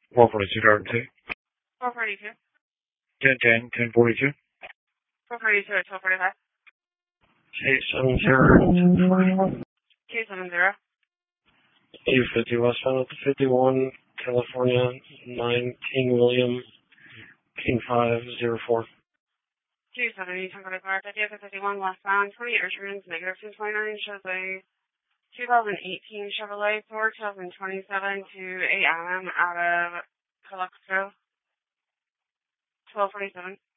442 driver 2. 442. 1042. 442 at 1245. 870. 270. E50 westbound up to 51, California, 19 William, 18504. 270, 1045, 5051 westbound, 28 returns, negative 229, shows a 2018 Chevrolet Ford 2027 to 8 AM out of Calexico, 1247.